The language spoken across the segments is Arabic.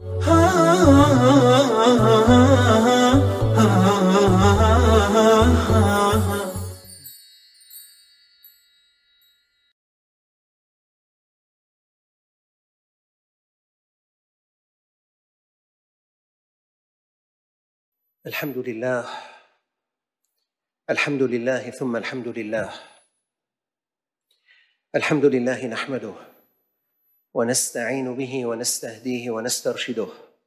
الحمد لله، الحمد لله ثم الحمد لله. الحمد لله نحمده ونستعين به ونستهديه ونسترشده،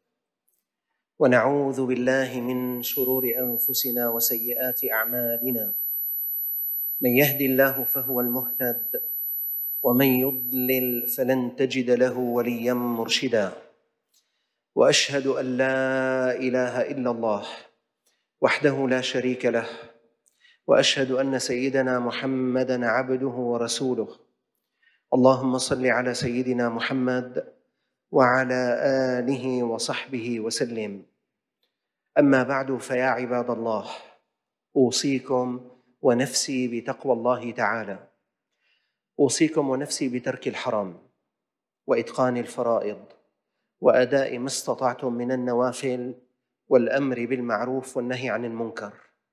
ونعوذ بالله من شرور أنفسنا وسيئات أعمالنا. من يهد الله فهو المهتد، ومن يضلل فلن تجد له وليا مرشدا. وأشهد أن لا إله إلا الله وحده لا شريك له، وأشهد أن سيدنا محمدًا عبده ورسوله. اللهم صل على سيدنا محمد وعلى آله وصحبه وسلم. أما بعد، فيا عباد الله، أوصيكم ونفسي بتقوى الله تعالى. أوصيكم ونفسي بترك الحرام وإتقان الفرائض وأداء ما استطعتم من النوافل والأمر بالمعروف والنهي عن المنكر.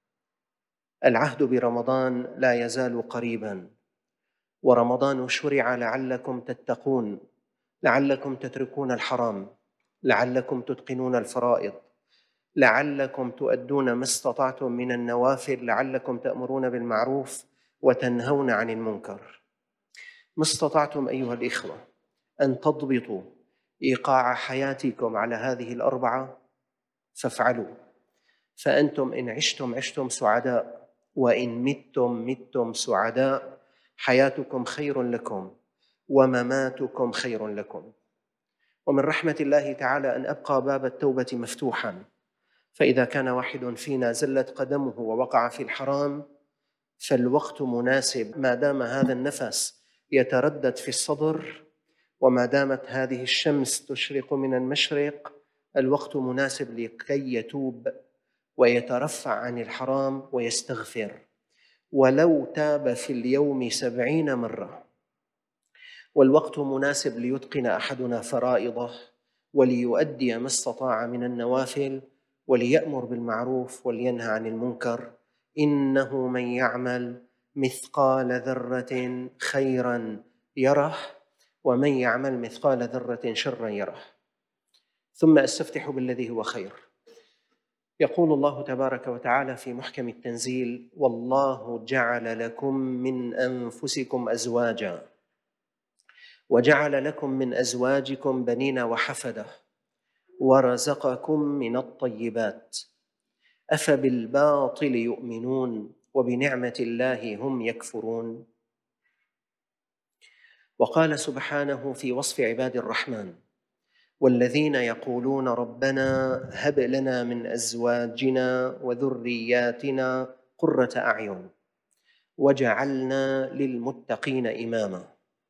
العهد برمضان لا يزال قريباً، ورمضان شرع لعلكم تتقون، لعلكم تتركون الحرام، لعلكم تتقنون الفرائض، لعلكم تؤدون ما استطعتم من النوافل، لعلكم تأمرون بالمعروف وتنهون عن المنكر. ما استطعتم أيها الإخوة أن تضبطوا إيقاع حياتكم على هذه الأربعة فافعلوا، فأنتم إن عشتم سعداء، وإن متم سعداء. حياتكم خير لكم ومماتكم خير لكم. ومن رحمة الله تعالى أن أبقى باب التوبة مفتوحاً، فإذا كان واحد فينا زلت قدمه ووقع في الحرام فالوقت مناسب، ما دام هذا النفس يتردد في الصدر وما دامت هذه الشمس تشرق من المشرق، الوقت مناسب لكي يتوب ويترفع عن الحرام ويستغفر، ولو تاب في اليوم 70 مرة. والوقت مناسب ليتقن أحدنا فرائضه، وليؤدي ما استطاع من النوافل، وليأمر بالمعروف ولينهى عن المنكر. إنه من يعمل مثقال ذرة خيراً يره، ومن يعمل مثقال ذرة شراً يره. ثم أستفتح بالذي هو خير. يقول الله تبارك وتعالى في محكم التنزيل: والله جعل لكم من أنفسكم أزواجا وجعل لكم من أزواجكم بنين وحفدة ورزقكم من الطيبات أفبالباطل يؤمنون وبنعمة الله هم يكفرون. وقال سبحانه في وصف عباد الرحمن: والذين يقولون ربنا هب لنا من أزواجنا وذرياتنا قرة أعين وجعلنا للمتقين إماما.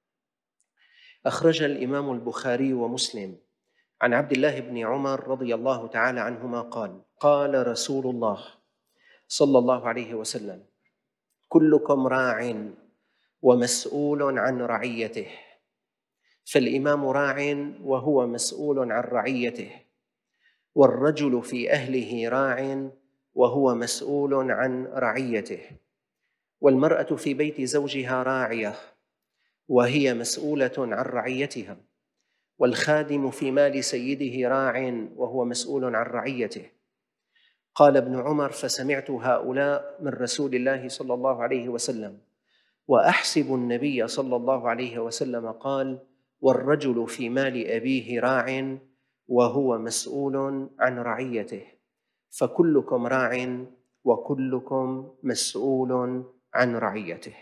أخرج الإمام البخاري ومسلم عن عبد الله بن عمر رضي الله تعالى عنهما قال: قال رسول الله صلى الله عليه وسلم: كلكم راع ومسؤول عن رعيته، فالإمام راع وهو مسؤول عن رعيته، والرجل في أهله راع وهو مسؤول عن رعيته، والمرأة في بيت زوجها راعية وهي مسؤولة عن رعيتها، والخادم في مال سيده راع وهو مسؤول عن رعيته. قال ابن عمر: فسمعت هؤلاء من رسول الله صلى الله عليه وسلم، وأحسب النبي صلى الله عليه وسلم قال: والرجل في مال أبيه راع وهو مسؤول عن رعيته، فكلكم راع وكلكم مسؤول عن رعيته.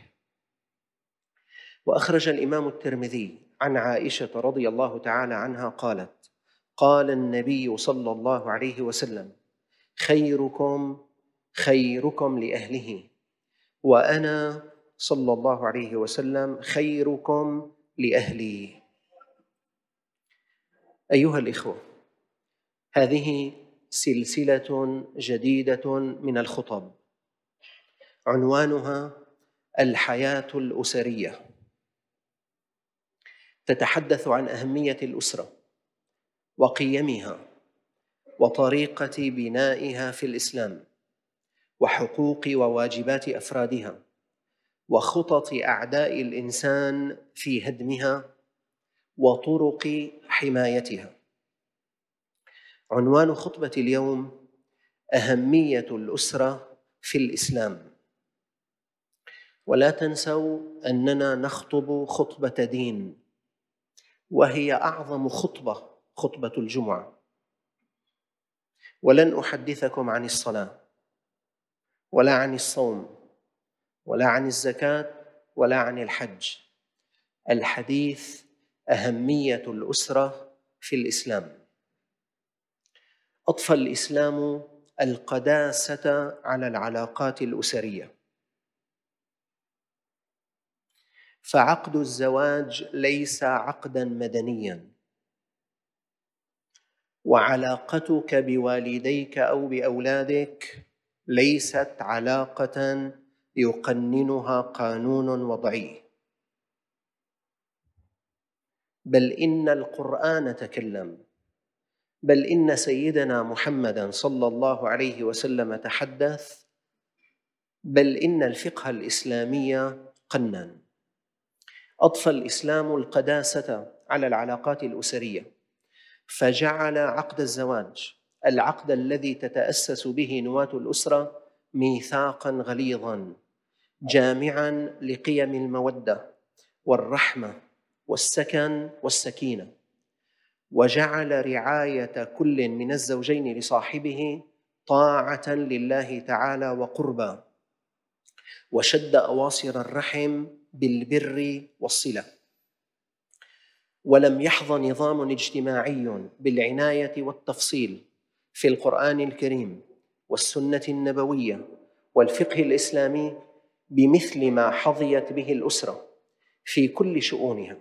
وأخرج الإمام الترمذي عن عائشة رضي الله تعالى عنها قالت: قال النبي صلى الله عليه وسلم: خيركم خيركم لأهله، وأنا صلى الله عليه وسلم خيركم لأهلي. أيها الإخوة، هذه سلسلة جديدة من الخطب، عنوانها الحياة الأسرية. تتحدث عن أهمية الأسرة وقيمها وطريقة بنائها في الإسلام، وحقوق وواجبات أفرادها، وخطط أعداء الإنسان في هدمها، وطرق حمايتها. عنوان خطبة اليوم: أهمية الأسرة في الإسلام. ولا تنسوا أننا نخطب خطبة دين، وهي أعظم خطبة الجمعة. ولن أحدثكم عن الصلاة ولا عن الصوم ولا عن الزكاة ولا عن الحج. الحديث أهمية الأسرة في الإسلام. أضفى الإسلام القداسة على العلاقات الأسرية، فعقد الزواج ليس عقداً مدنياً، وعلاقتك بوالديك أو بأولادك ليست علاقة يقننها قانون وضعي، بل إن القرآن تكلم، بل إن سيدنا محمداً صلى الله عليه وسلم تحدث، بل إن الفقه الإسلامي قنن. أضفى الإسلام القداسة على العلاقات الأسرية، فجعل عقد الزواج، العقد الذي تتأسس به نواة الأسرة، ميثاقاً غليظاً جامعاً لقيم المودة والرحمة والسكن والسكينة، وجعل رعاية كل من الزوجين لصاحبه طاعة لله تعالى وقربا، وشد أواصر الرحم بالبر والصلة. ولم يحظ نظام اجتماعي بالعناية والتفصيل في القرآن الكريم والسنة النبوية والفقه الإسلامي بمثل ما حظيت به الأسرة في كل شؤونها.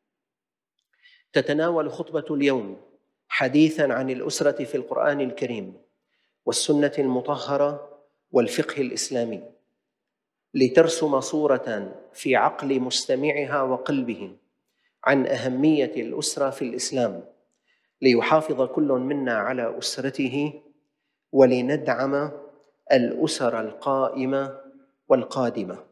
تتناول خطبة اليوم حديثاً عن الأسرة في القرآن الكريم والسنة المطهرة والفقه الإسلامي، لترسم صورة في عقل مستمعها وقلبه عن أهمية الأسرة في الإسلام، ليحافظ كل منا على أسرته، ولندعم الأسر القائمة والقادمة.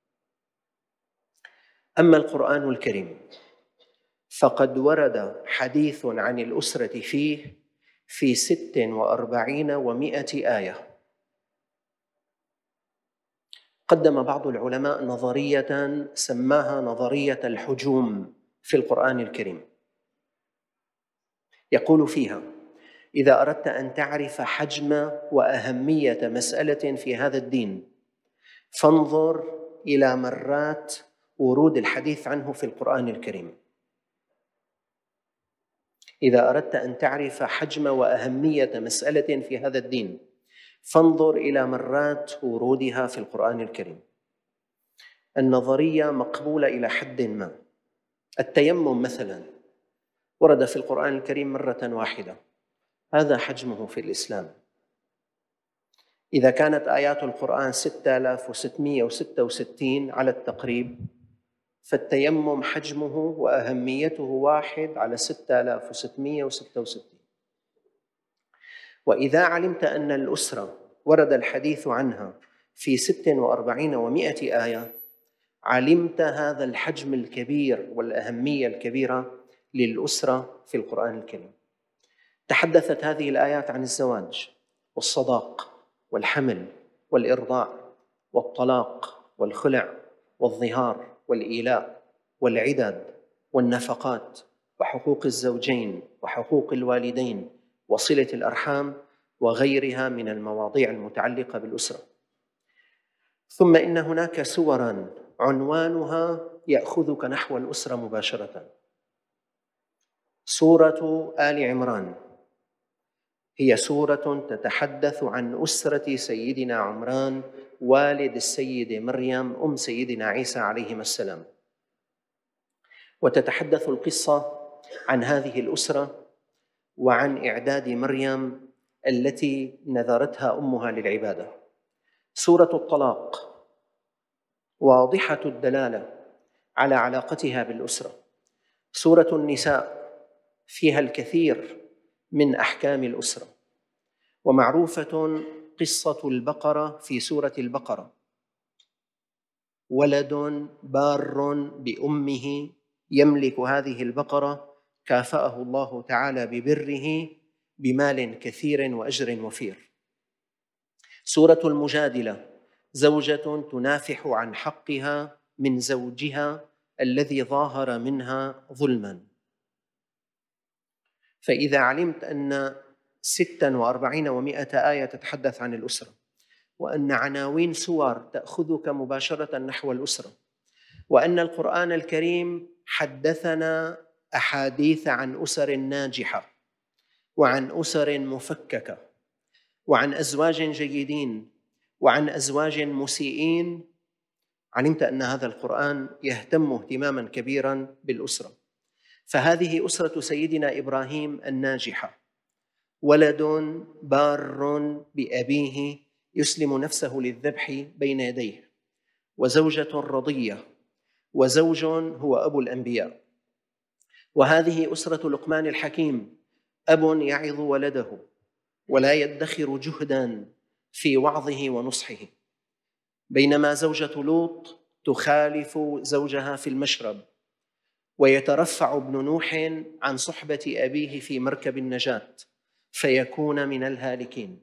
أما القرآن الكريم فقد ورد حديث عن الأسرة فيه في 46 و100 آية. قدم بعض العلماء نظرية سماها نظرية الحجوم في القرآن الكريم. يقول فيها: إذا أردت أن تعرف حجم وأهمية مسألة في هذا الدين فانظر إلى مرات ورود الحديث عنه في القرآن الكريم. إذا أردت أن تعرف حجم وأهمية مسألة في هذا الدين فانظر إلى مرات ورودها في القرآن الكريم. النظرية مقبولة إلى حد ما. التيمم مثلاً ورد في القرآن الكريم مرة واحدة، هذا حجمه في الإسلام. إذا كانت آيات القرآن 6666 على التقريب، فالتيمم حجمه وأهميته 1 على 6666. وإذا علمت أن الأسرة ورد الحديث عنها في 46 و100 آية، علمت هذا الحجم الكبير والأهمية الكبيرة للأسرة في القرآن الكريم. تحدثت هذه الآيات عن الزواج والصداق والحمل والإرضاع والطلاق والخلع والظهار والإيلاء والعداد والنفقات وحقوق الزوجين وحقوق الوالدين وصلة الأرحام وغيرها من المواضيع المتعلقة بالأسرة. ثم إن هناك سوراً عنوانها يأخذك نحو الأسرة مباشرة. سورة آل عمران هي سورة تتحدث عن أسرة سيدنا عمران والد السيدة مريم أم سيدنا عيسى عليهما السلام، وتتحدث القصة عن هذه الأسرة وعن إعداد مريم التي نذرتها أمها للعبادة. سورة الطلاق واضحة الدلالة على علاقتها بالأسرة. سورة النساء فيها الكثير من أحكام الأسرة. ومعروفة قصة البقرة في سورة البقرة: ولد بار بأمه يملك هذه البقرة كافأه الله تعالى ببره بمال كثير وأجر وفير. سورة المجادلة: زوجة تنافح عن حقها من زوجها الذي ظاهر منها ظلما. فإذا علمت أن 46 و100 آية تتحدث عن الأسرة، وأن عناوين سور تأخذك مباشرة نحو الأسرة، وأن القرآن الكريم حدثنا أحاديث عن أسر ناجحة وعن أسر مفككة وعن أزواج جيدين وعن أزواج مسيئين، علمت أن هذا القرآن يهتم اهتماما كبيرا بالأسرة. فهذه أسرة سيدنا إبراهيم الناجحة: ولد بار بأبيه يسلم نفسه للذبح بين يديه، وزوجة رضية، وزوج هو أبو الأنبياء. وهذه أسرة لقمان الحكيم: أب يعظ ولده ولا يدخر جهدا في وعظه ونصحه. بينما زوجة لوط تخالف زوجها في المشرب، ويترفع ابن نوح عن صحبة أبيه في مركب النجاة فيكون من الهالكين.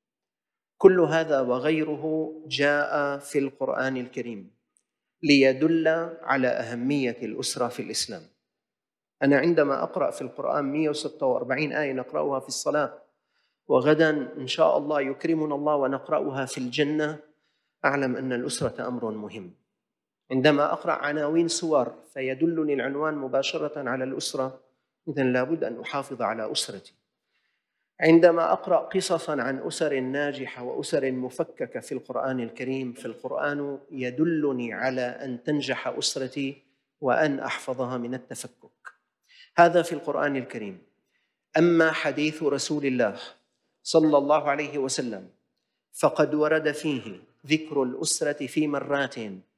كل هذا وغيره جاء في القرآن الكريم ليدل على أهمية الأسرة في الإسلام. أنا عندما أقرأ في القرآن 146 آية نقرأها في الصلاة، وغدا إن شاء الله يكرمنا الله ونقرأها في الجنة، أعلم أن الأسرة أمر مهم. عندما أقرأ عناوين سور فيدلني العنوان مباشرة على الأسرة، إذن لابد أن أحافظ على أسرتي. عندما أقرأ قصصاً عن أسر ناجحة وأسر مفككة في القرآن الكريم، فالقرآن يدلني على أن تنجح أسرتي وأن أحفظها من التفكك. هذا في القرآن الكريم. أما حديث رسول الله صلى الله عليه وسلم فقد ورد فيه ذكر الأسرة في مرات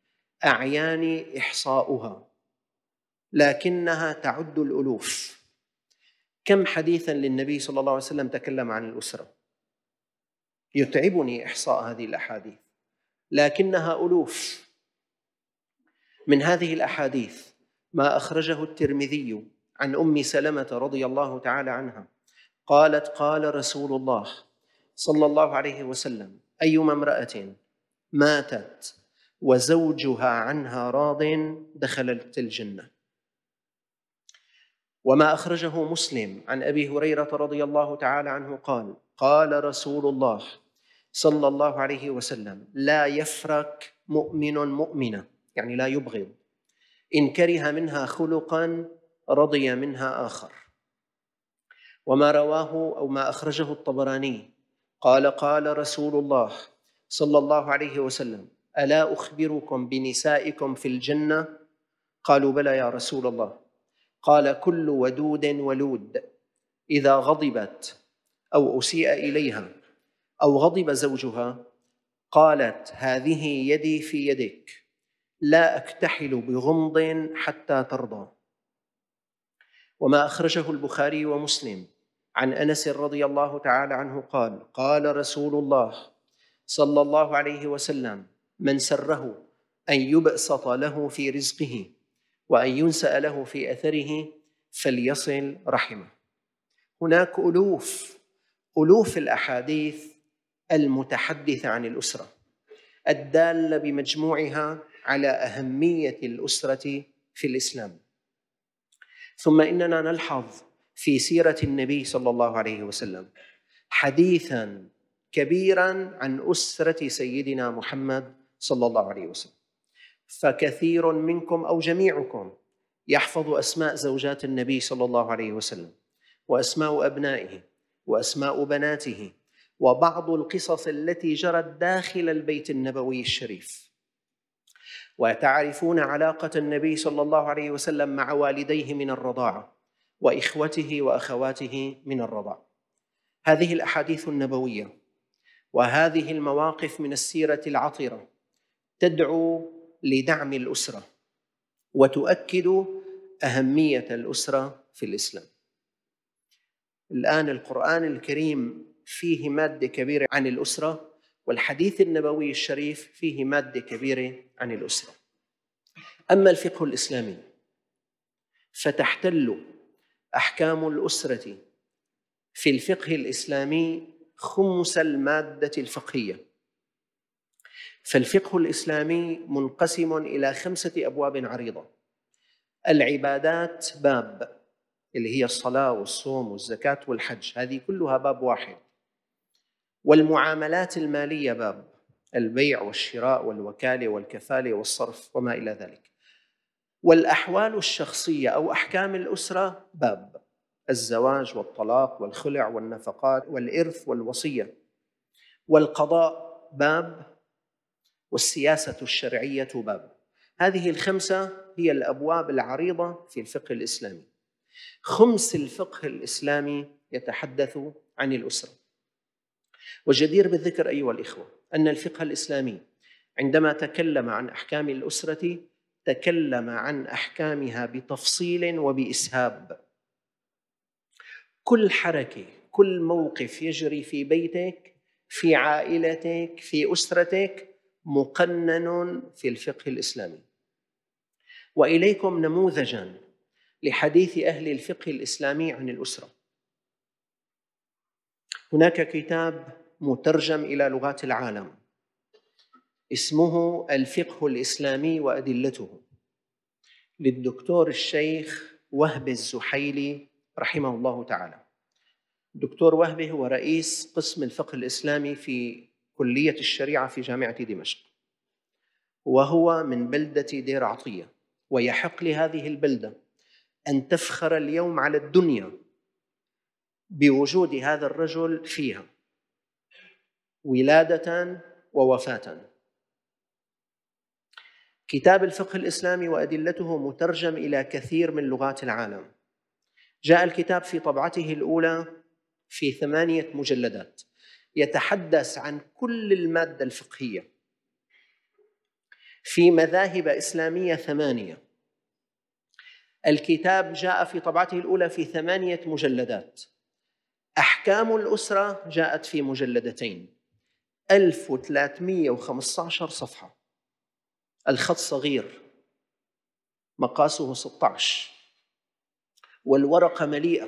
أعيان إحصاؤها، لكنها تعد الألوف. كم حديثاً للنبي صلى الله عليه وسلم تكلم عن الأسرة؟ يتعبني إحصاء هذه الأحاديث، لكنها ألوف. من هذه الأحاديث ما أخرجه الترمذي عن أم سلمة رضي الله تعالى عنها قالت: قال رسول الله صلى الله عليه وسلم: أيما امرأة ماتت وزوجها عنها راض دخلت الجنة. وما أخرجه مسلم عن أبي هريرة رضي الله تعالى عنه قال: قال رسول الله صلى الله عليه وسلم: لا يفرك مؤمن مؤمنة، يعني لا يبغض، إن كره منها خلقا رضي منها آخر. وما رواه أو ما أخرجه الطبراني قال: قال رسول الله صلى الله عليه وسلم: ألا أخبركم بنسائكم في الجنة؟ قالوا: بلى يا رسول الله. قال: كل ودود ولود إذا غضبت أو أسيء إليها أو غضب زوجها قالت: هذه يدي في يدك، لا أكتحل بغمض حتى ترضى. وما أخرجه البخاري ومسلم عن أنس رضي الله تعالى عنه قال: قال رسول الله صلى الله عليه وسلم: من سره أن يبسط له في رزقه وأن ينسأ له في أثره فليصل رحمه. هناك ألوف الأحاديث المتحدثة عن الأسرة الدالة بمجموعها على أهمية الأسرة في الإسلام. ثم إننا نلحظ في سيرة النبي صلى الله عليه وسلم حديثاً كبيراً عن أسرة سيدنا محمد صلى الله عليه وسلم. فكثير منكم أو جميعكم يحفظ أسماء زوجات النبي صلى الله عليه وسلم، وأسماء أبنائه، وأسماء بناته، وبعض القصص التي جرت داخل البيت النبوي الشريف. وتعرفون علاقة النبي صلى الله عليه وسلم مع والديه من الرضاعة وإخوته وأخواته من الرضاعة. هذه الأحاديث النبوية وهذه المواقف من السيرة العطرة تدعو لدعم الأسرة وتؤكد أهمية الأسرة في الإسلام. الآن القرآن الكريم فيه مادة كبيرة عن الأسرة، والحديث النبوي الشريف فيه مادة كبيرة عن الأسرة. أما الفقه الإسلامي فتحتل أحكام الأسرة في الفقه الإسلامي خمس المادة الفقهية. فالفقه الإسلامي منقسم إلى 5 أبواب عريضة. العبادات باب، اللي هي الصلاة والصوم والزكاة والحج، هذه كلها باب واحد. والمعاملات المالية باب، البيع والشراء والوكالة والكفالة والصرف وما إلى ذلك. والأحوال الشخصية أو أحكام الأسرة باب، الزواج والطلاق والخلع والنفقات والإرث والوصية. والقضاء باب، والسياسة الشرعية باب. هذه ال5 هي الأبواب العريضة في الفقه الإسلامي. خمس الفقه الإسلامي يتحدث عن الأسرة. وجدير بالذكر أيها الإخوة أن الفقه الإسلامي عندما تكلم عن أحكام الأسرة تكلم عن أحكامها بتفصيل وبإسهاب. كل حركة، كل موقف يجري في بيتك، في عائلتك، في أسرتك، مقنن في الفقه الإسلامي. وإليكم نموذجاً لحديث أهل الفقه الإسلامي عن الأسرة. هناك كتاب مترجم إلى لغات العالم اسمه الفقه الإسلامي وأدلته، للدكتور الشيخ وهب الزحيلي رحمه الله تعالى. الدكتور وهب هو رئيس قسم الفقه الإسلامي في كلية الشريعة في جامعة دمشق، وهو من بلدة دير عطية، ويحق لهذه البلدة أن تفخر اليوم على الدنيا بوجود هذا الرجل فيها ولادة ووفاة. كتاب الفقه الإسلامي وأدلته مترجم إلى كثير من لغات العالم. جاء الكتاب في طبعته الأولى في 8 مجلدات، يتحدث عن كل المادة الفقهية في مذاهب إسلامية 8. الكتاب جاء في طبعته الأولى في 8 مجلدات. أحكام الأسرة جاءت في مجلدتين، 1315 صفحة، الخط صغير، مقاسه 16، والورقة مليئة،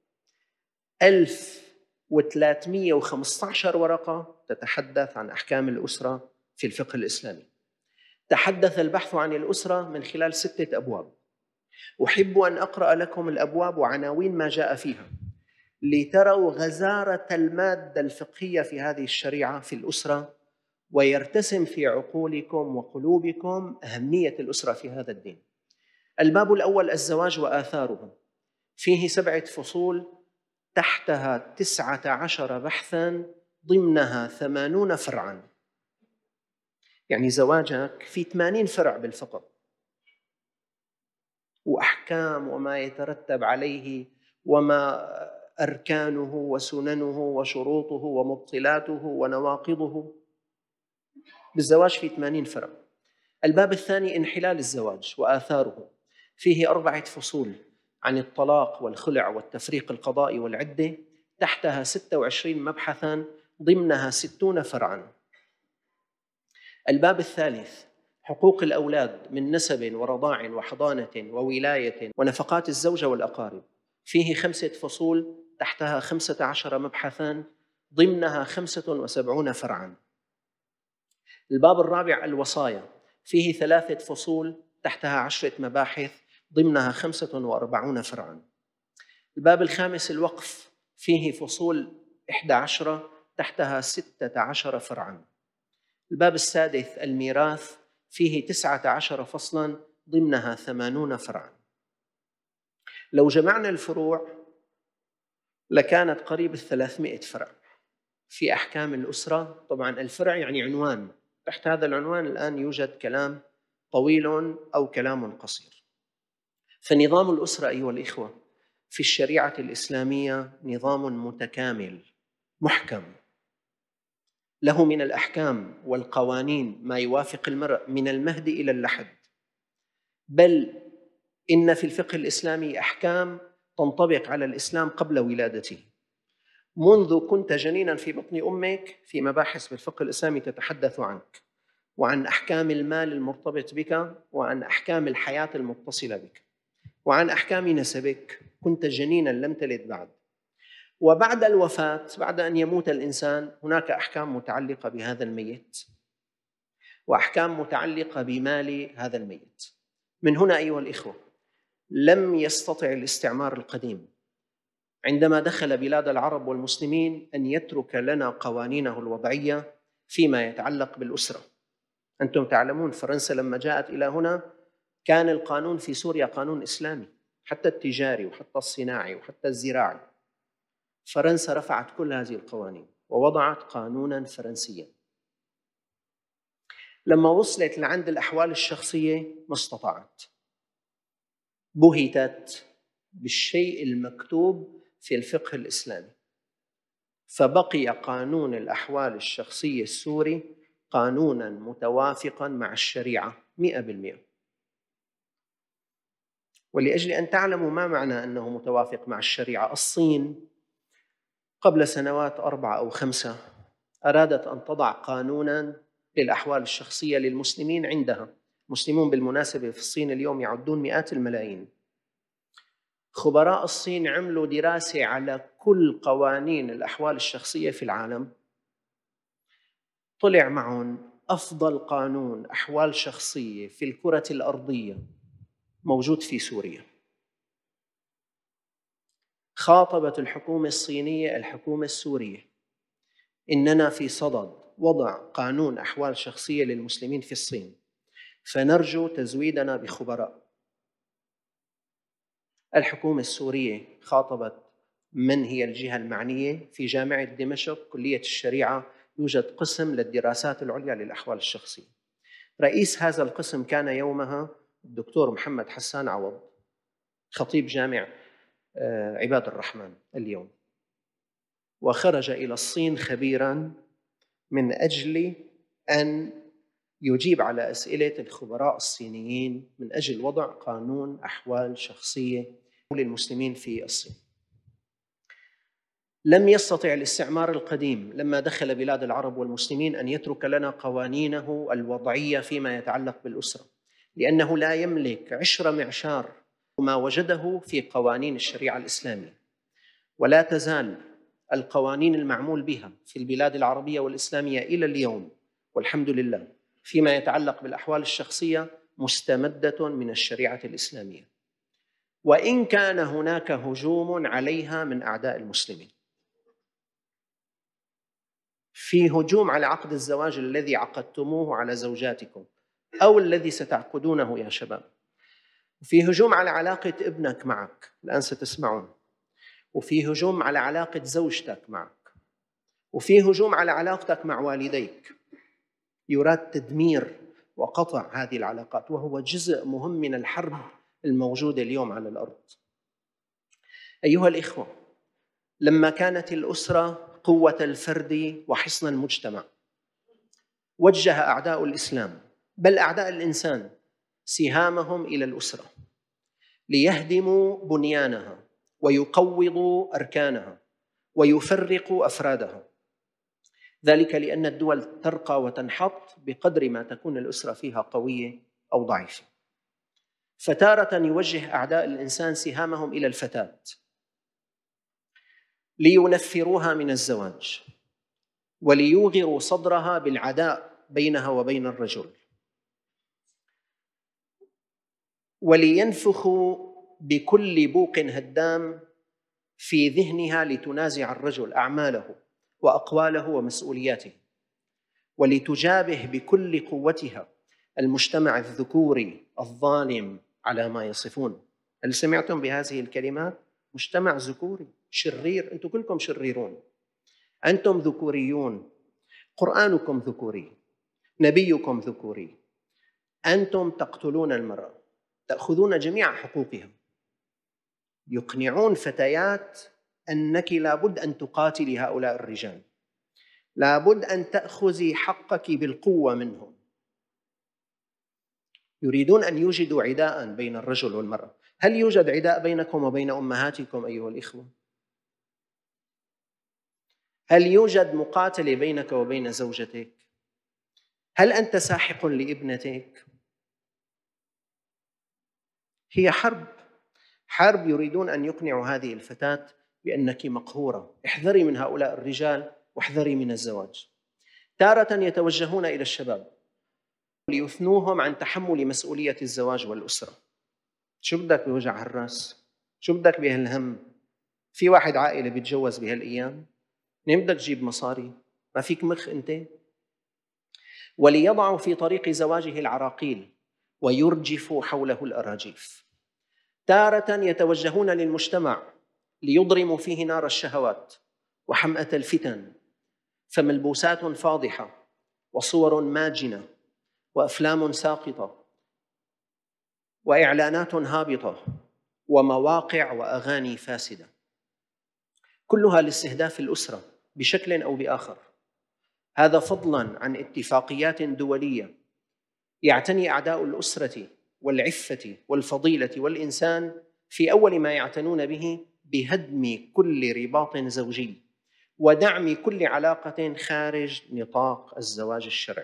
1315 ورقة تتحدث عن أحكام الأسرة في الفقه الإسلامي. تحدث البحث عن الأسرة من خلال 6 أبواب. أحب أن أقرأ لكم الأبواب وعناوين ما جاء فيها لتروا غزارة المادة الفقهية في هذه الشريعة في الأسرة، ويرتسم في عقولكم وقلوبكم أهمية الأسرة في هذا الدين. الباب الأول الزواج وآثاره، فيه 7 فصول تحتها 19 بحثاً ضمنها 80 فرعاً. يعني زواجك في 80 فرع بالفقه، وأحكام وما يترتب عليه وما أركانه وسننه وشروطه ومبطلاته ونواقضه. بالزواج في 80 فرع. الباب الثاني انحلال الزواج وآثاره، فيه 4 فصول عن الطلاق والخلع والتفريق القضائي والعدة، تحتها 26 مبحثاً ضمنها 60 فرعاً. الباب الثالث حقوق الأولاد من نسب ورضاع وحضانة وولاية ونفقات الزوجة والأقارب، فيه 5 فصول تحتها 15 مبحثاً ضمنها 75 فرعاً. الباب الرابع الوصايا، فيه 3 فصول تحتها 10 مباحث ضمنها 45 فرعاً. الباب الخامس الوقف، فيه فصول 11 تحتها 16 فرعاً. الباب السادس الميراث، فيه 19 فصلاً ضمنها 80 فرعاً. لو جمعنا الفروع لكانت قريب 300 فرع في أحكام الأسرة. طبعاً الفرع يعني عنوان، تحت هذا العنوان الآن يوجد كلام طويل أو كلام قصير. فنظام الأسرة أيها الإخوة في الشريعة الإسلامية نظام متكامل محكم، له من الأحكام والقوانين ما يوافق المرء من المهد إلى اللحد، بل إن في الفقه الإسلامي أحكام تنطبق على الإسلام قبل ولادته. منذ كنت جنينا في بطن أمك في مباحث بالفقه الإسلامي تتحدث عنك، وعن أحكام المال المرتبط بك، وعن أحكام الحياة المتصلة بك، وعن أحكام نسبك. كنت جنينا لم تلد بعد. وبعد الوفاة، بعد أن يموت الإنسان، هناك أحكام متعلقة بهذا الميت، وأحكام متعلقة بمال هذا الميت. من هنا أيها الإخوة، لم يستطع الاستعمار القديم عندما دخل بلاد العرب والمسلمين أن يترك لنا قوانينه الوضعية فيما يتعلق بالأسرة. أنتم تعلمون فرنسا لما جاءت إلى هنا كان القانون في سوريا قانون إسلامي، حتى التجاري وحتى الصناعي وحتى الزراعي. فرنسا رفعت كل هذه القوانين ووضعت قانونا فرنسيا. لما وصلت لعند الأحوال الشخصية ما استطاعت، بهتت بالشيء المكتوب في الفقه الإسلامي، فبقي قانون الأحوال الشخصية السوري قانوناً متوافقاً مع الشريعة 100%. ولأجل أن تعلموا ما معنى أنه متوافق مع الشريعة، الصين قبل سنوات 4 أو 5 أرادت أن تضع قانوناً للأحوال الشخصية للمسلمين عندها. المسلمون بالمناسبة في الصين اليوم يعدون مئات الملايين. خبراء الصين عملوا دراسة على كل قوانين الأحوال الشخصية في العالم، طلع معهم أفضل قانون أحوال شخصية في الكرة الأرضية موجود في سوريا. خاطبت الحكومة الصينية الحكومة السورية: إننا في صدد وضع قانون أحوال شخصية للمسلمين في الصين، فنرجو تزويدنا بخبراء. الحكومة السورية خاطبت من هي الجهة المعنية. في جامعة دمشق كلية الشريعة يوجد قسم للدراسات العليا للأحوال الشخصية. رئيس هذا القسم كان يومها الدكتور محمد حسان عوض، خطيب جامع عباد الرحمن اليوم، وخرج إلى الصين خبيراً من أجل أن يجيب على أسئلة الخبراء الصينيين من أجل وضع قانون أحوال شخصية للمسلمين في الصين. لم يستطع الاستعمار القديم لما دخل بلاد العرب والمسلمين أن يترك لنا قوانينه الوضعية فيما يتعلق بالأسرة، لأنه لا يملك عشر معشار ما وجده في قوانين الشريعة الإسلامية. ولا تزال القوانين المعمول بها في البلاد العربية والإسلامية إلى اليوم والحمد لله فيما يتعلق بالأحوال الشخصية مستمدة من الشريعة الإسلامية، وإن كان هناك هجوم عليها من أعداء المسلمين. في هجوم على عقد الزواج الذي عقدتموه على زوجاتكم أو الذي ستعقدونه يا شباب، وفي هجوم على علاقة ابنك معك الآن ستسمعون، وفي هجوم على علاقة زوجتك معك، وفي هجوم على علاقتك مع والديك. يراد تدمير وقطع هذه العلاقات، وهو جزء مهم من الحرب الموجودة اليوم على الأرض. أيها الإخوة، لما كانت الأسرة قوة الفرد وحصن المجتمع، وجه أعداء الإسلام بل أعداء الإنسان سهامهم إلى الأسرة ليهدموا بنيانها ويقوضوا أركانها ويفرقوا أفرادها. ذلك لأن الدول ترقى وتنحط بقدر ما تكون الأسرة فيها قوية أو ضعيفة. فتارة يوجه أعداء الإنسان سهامهم إلى الفتاة لينفروها من الزواج وليوغروا صدرها بالعداء بينها وبين الرجل، ولينفخوا بكل بوق هدام في ذهنها لتنازع الرجل أعماله وأقواله ومسؤولياته، ولتجابه بكل قوتها المجتمع الذكوري الظالم على ما يصفون. هل سمعتم بهذه الكلمات؟ مجتمع ذكوري شرير. أنتم كلكم شريرون، أنتم ذكوريون، قرآنكم ذكوري، نبيكم ذكوري. أنتم تقتلون المرأة، تأخذون جميع حقوقها، يقنعون فتيات أنك لابد أن تقاتلي هؤلاء الرجال، لابد أن تأخذي حقك بالقوة منهم. يريدون أن يوجدوا عداء بين الرجل والمرأة. هل يوجد عداء بينكم وبين أمهاتكم أيها الإخوة؟ هل يوجد مقاتلة بينك وبين زوجتك؟ هل أنت ساحق لابنتك؟ هي حرب يريدون أن يقنعوا هذه الفتاة بأنك مقهورة. احذري من هؤلاء الرجال واحذري من الزواج. تارة يتوجهون إلى الشباب ليثنوهم عن تحمل مسؤولية الزواج والأسرة. شو بدك بوجع الرأس؟ شو بدك بهالهم؟ في واحد عائلة بيتجوز بهالأيام؟ منين بدك تجيب مصاري؟ ما فيك مخ أنت؟ وليضعوا في طريق زواجه العراقيل ويرجفوا حوله الأراجيف. تارة يتوجهون للمجتمع ليضرموا فيه نار الشهوات وحمأة الفتن، فملبوسات فاضحة وصور ماجنة وأفلام ساقطة وإعلانات هابطة ومواقع وأغاني فاسدة، كلها لاستهداف الأسرة بشكل أو بآخر. هذا فضلاً عن اتفاقيات دولية يعتني أعداء الأسرة والعفة والفضيلة والإنسان في أول ما يعتنون به بهدم كل رباط زوجي ودعم كل علاقة خارج نطاق الزواج الشرعي.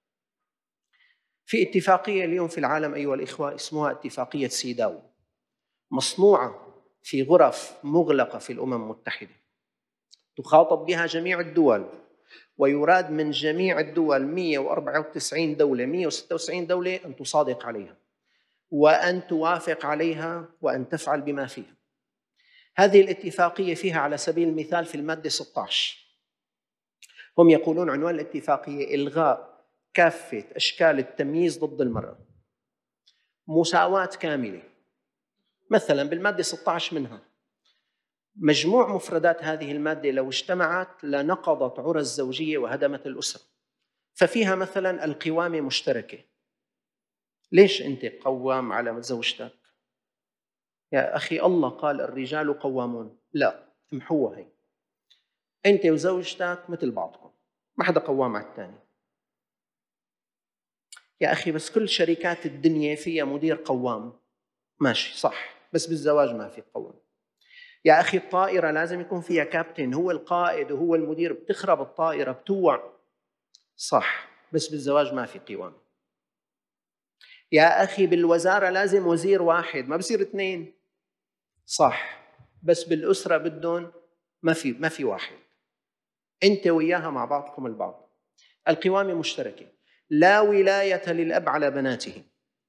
في اتفاقية اليوم في العالم أيها الإخوة اسمها اتفاقية سيداو، مصنوعة في غرف مغلقة في الأمم المتحدة، تخاطب بها جميع الدول، ويراد من جميع الدول 194 دولة 196 دولة أن تصادق عليها وأن توافق عليها وأن تفعل بما فيها. هذه الاتفاقية فيها على سبيل المثال في المادة 16 هم يقولون عنوان الاتفاقية إلغاء كافة أشكال التمييز ضد المرأة، مساواة كاملة. مثلا بالمادة 16 منها مجموع مفردات هذه المادة لو اجتمعت لنقضت عرى الزوجية وهدمت الأسرة. ففيها مثلا القوامة مشتركة. ليش أنت قوام على زوجتك؟ يا أخي الله قال الرجال قوامون، لا امحوها هي. أنت وزوجتك مثل بعضكم، ما حدا قوام على الثاني. يا أخي بس كل شركات الدنيا فيها مدير قوام، ماشي صح، بس بالزواج ما في قوام. يا أخي الطائرة لازم يكون فيها كابتن، هو القائد وهو المدير، بتخرب الطائرة بتوع، صح، بس بالزواج ما في قوام. يا أخي بالوزارة لازم وزير واحد، ما بصير اثنين، صح، بس بالأسرة بدون ما في واحد، أنت وياها مع بعضكم البعض. القوامة مشتركة، لا ولاية للأب على بناته.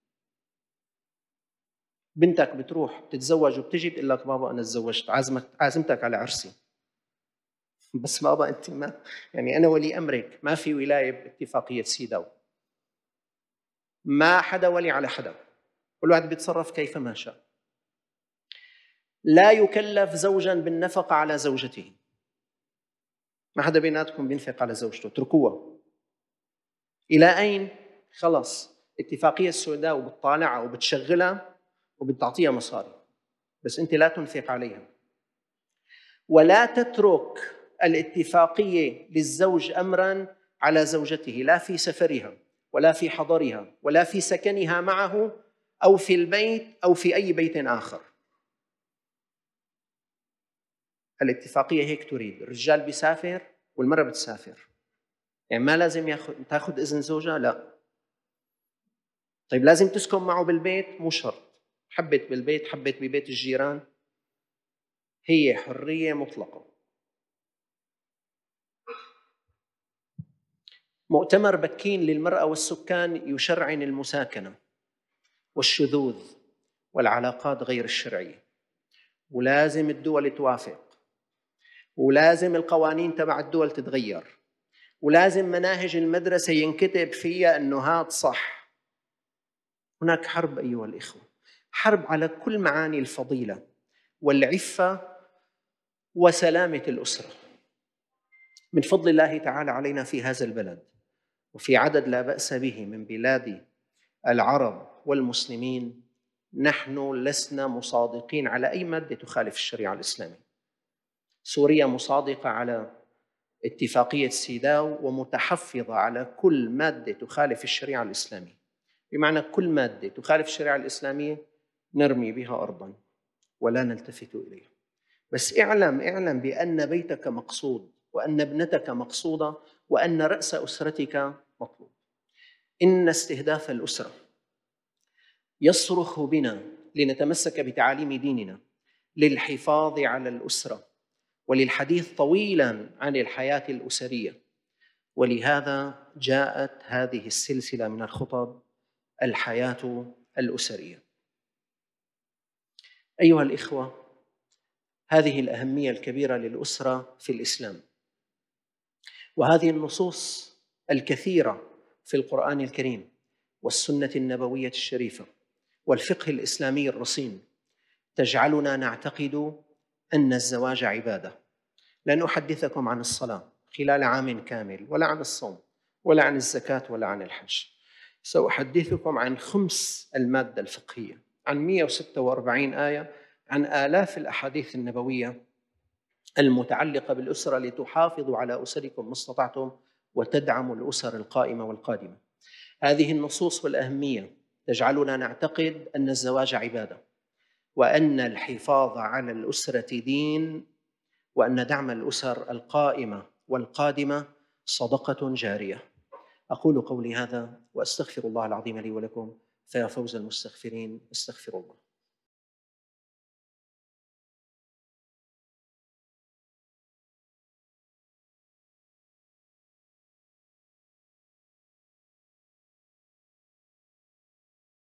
بنتك بتروح تتزوج وبتجي بتقول لك بابا أنا تزوجت، عازمتك على عرسي، بس بابا أنت ما، يعني أنا ولي أمرك، ما في ولاية باتفاقية سيداو، ما حدا ولي على حدا، كل واحد بيتصرف كيفما شاء. لا يكلف زوجا بالنفقة على زوجته، ما حدا بيناتكم بينفق على زوجته، اتركوها. إلى أين؟ خلص اتفاقية السوداء وبتطالعها وبتشغلها وبتعطيها مصاري، بس أنت لا تنفق عليها. ولا تترك الاتفاقية للزوج أمراً على زوجته، لا في سفرها ولا في حضرها ولا في سكنها معه أو في البيت أو في أي بيت آخر. الاتفاقية هيك تريد، الرجال بيسافر والمرأة بتسافر، يعني ما لازم تاخذ إذن زوجها، لا. طيب لازم تسكن معه بالبيت؟ مو شرط، حبت بالبيت حبت ببيت الجيران، هي حرية مطلقة. مؤتمر بكين للمرأة والسكان يشرعن المساكنة والشذوذ والعلاقات غير الشرعية، ولازم الدول توافق، ولازم القوانين تبع الدول تتغير، ولازم مناهج المدرسة ينكتب فيها أنه هذا صح. هناك حرب أيها الإخوة، حرب على كل معاني الفضيلة والعفة وسلامة الأسرة. من فضل الله تعالى علينا في هذا البلد وفي عدد لا بأس به من بلاد العرب والمسلمين، نحن لسنا مصادقين على أي مادة تخالف الشريعة الإسلامية. سوريا مصادقة على اتفاقية سيداو ومتحفظة على كل مادة تخالف الشريعة الإسلامية، بمعنى كل مادة تخالف الشريعة الإسلامية نرمي بها أرضاً ولا نلتفت إليها. بس اعلم بأن بيتك مقصود، وأن ابنتك مقصودة، وأن رأس أسرتك مطلوب. إن استهداف الأسرة يصرخ بنا لنتمسك بتعاليم ديننا للحفاظ على الأسرة وللحديث طويلاً عن الحياة الأسرية، ولهذا جاءت هذه السلسلة من الخطب، الحياة الأسرية. أيها الإخوة، هذه الأهمية الكبيرة للأسرة في الإسلام، وهذه النصوص الكثيرة في القرآن الكريم والسنة النبوية الشريفة والفقه الإسلامي الرصين تجعلنا نعتقد أن الزواج عبادة. لن أحدثكم عن الصلاة خلال عام كامل، ولا عن الصوم، ولا عن الزكاة، ولا عن الحج. سأحدثكم عن خمس المادة الفقهية، عن 146 آية، عن آلاف الأحاديث النبوية المتعلقة بالأسرة لتحافظوا على أسركم ما استطعتم وتدعموا الأسر القائمة والقادمة. هذه النصوص والأهمية تجعلنا نعتقد أن الزواج عبادة، وأن الحفاظ على الأسرة دين، وأن دعم الأسر القائمة والقادمة صدقة جارية. أقول قولي هذا وأستغفر الله العظيم لي ولكم، فيا فوز المستغفرين، استغفر الله.